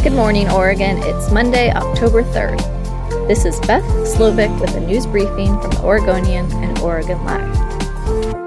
Good morning, Oregon. It's Monday, October 3rd. This is Beth Slovic with a news briefing from the Oregonian and Oregon Live.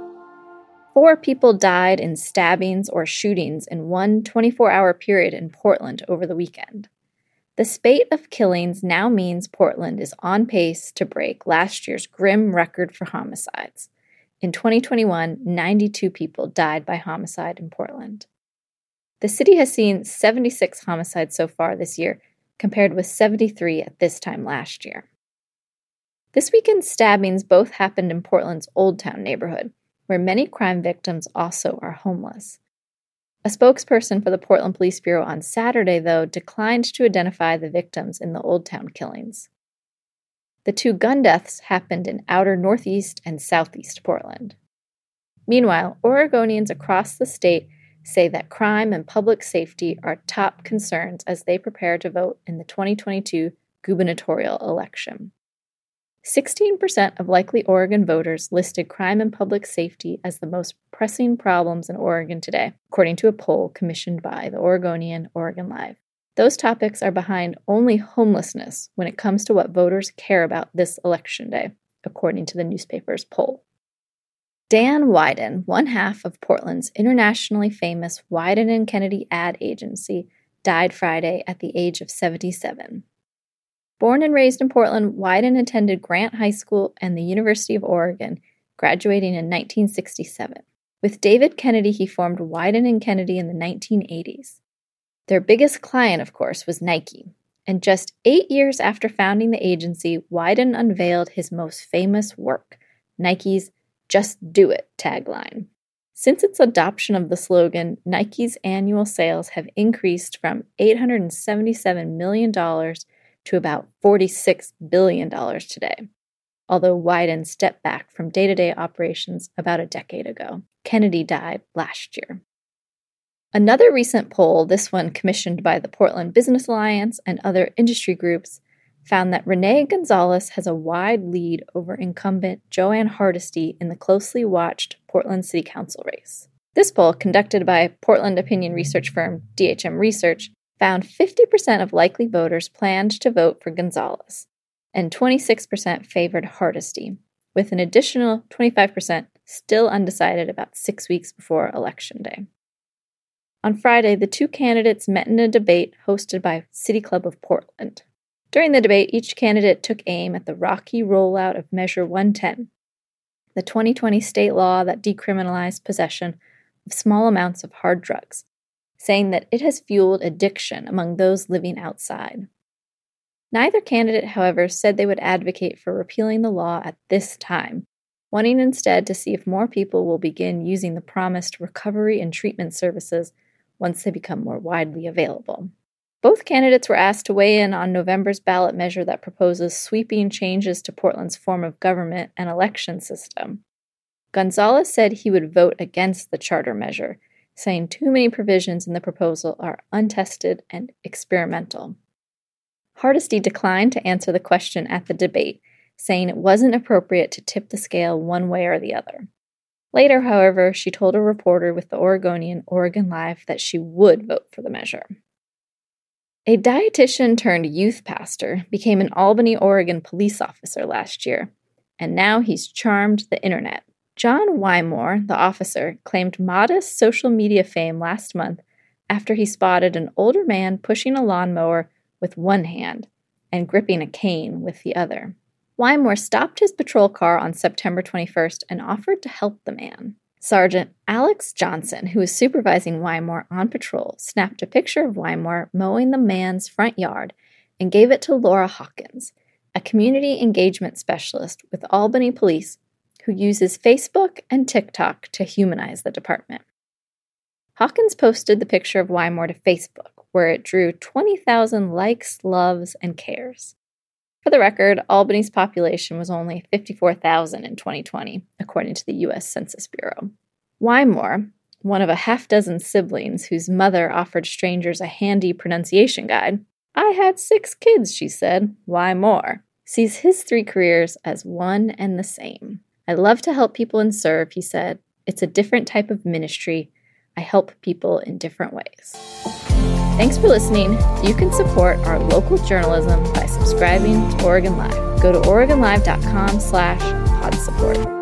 4 people died in stabbings or shootings in one 24-hour period in Portland over the weekend. The spate of killings now means Portland is on pace to break last year's grim record for homicides. In 2021, 92 people died by homicide in Portland. The city has seen 76 homicides so far this year, compared with 73 at this time last year. This weekend's stabbings both happened in Portland's Old Town neighborhood, where many crime victims also are homeless. A spokesperson for the Portland Police Bureau on Saturday, though, declined to identify the victims in the Old Town killings. The 2 gun deaths happened in outer northeast and southeast Portland. Meanwhile, Oregonians across the state say that crime and public safety are top concerns as they prepare to vote in the 2022 gubernatorial election. 16% of likely Oregon voters listed crime and public safety as the most pressing problems in Oregon today, according to a poll commissioned by the Oregonian Oregon Live. Those topics are behind only homelessness when it comes to what voters care about this election day, according to the newspaper's poll. Dan Wieden, one half of Portland's internationally famous Wieden & Kennedy ad agency, died Friday at the age of 77. Born and raised in Portland, Wieden attended Grant High School and the University of Oregon, graduating in 1967. With David Kennedy, he formed Wieden & Kennedy in the 1980s. Their biggest client, of course, was Nike. And just 8 years after founding the agency, Wieden unveiled his most famous work, Nike's "Just Do It" tagline. Since its adoption of the slogan, Nike's annual sales have increased from $877 million to about $46 billion today, although Wieden stepped back from day-to-day operations about a decade ago. Kennedy died last year. Another recent poll, this one commissioned by the Portland Business Alliance and other industry groups, found that Renee Gonzalez has a wide lead over incumbent Joanne Hardesty in the closely watched Portland City Council race. This poll, conducted by Portland opinion research firm DHM Research, found 50% of likely voters planned to vote for Gonzalez, and 26% favored Hardesty, with an additional 25% still undecided about 6 weeks before Election Day. On Friday, the 2 candidates met in a debate hosted by City Club of Portland. During the debate, each candidate took aim at the rocky rollout of Measure 110, the 2020 state law that decriminalized possession of small amounts of hard drugs, saying that it has fueled addiction among those living outside. Neither candidate, however, said they would advocate for repealing the law at this time, wanting instead to see if more people will begin using the promised recovery and treatment services once they become more widely available. Both candidates were asked to weigh in on November's ballot measure that proposes sweeping changes to Portland's form of government and election system. Gonzalez said he would vote against the charter measure, saying too many provisions in the proposal are untested and experimental. Hardesty declined to answer the question at the debate, saying it wasn't appropriate to tip the scale one way or the other. Later, however, she told a reporter with the Oregonian Oregon Live that she would vote for the measure. A dietitian turned youth pastor became an Albany, Oregon police officer last year, and now he's charmed the internet. John Wymore, the officer, claimed modest social media fame last month after he spotted an older man pushing a lawnmower with one hand and gripping a cane with the other. Wymore stopped his patrol car on September 21st and offered to help the man. Sergeant Alex Johnson, who was supervising Wymore on patrol, snapped a picture of Wymore mowing the man's front yard and gave it to Laura Hawkins, a community engagement specialist with Albany Police who uses Facebook and TikTok to humanize the department. Hawkins posted the picture of Wymore to Facebook, where it drew 20,000 likes, loves, and cares. For the record, Albany's population was only 54,000 in 2020, according to the U.S. Census Bureau. Wymore, one of a half-dozen siblings whose mother offered strangers a handy pronunciation guide, "I had 6 kids," she said, "why more?" sees his 3 careers as one and the same. "I love to help people and serve," he said. "It's a different type of ministry. I help people in different ways." Thanks for listening. You can support our local journalism by subscribing to Oregon Live. Go to OregonLive.com/podsupport.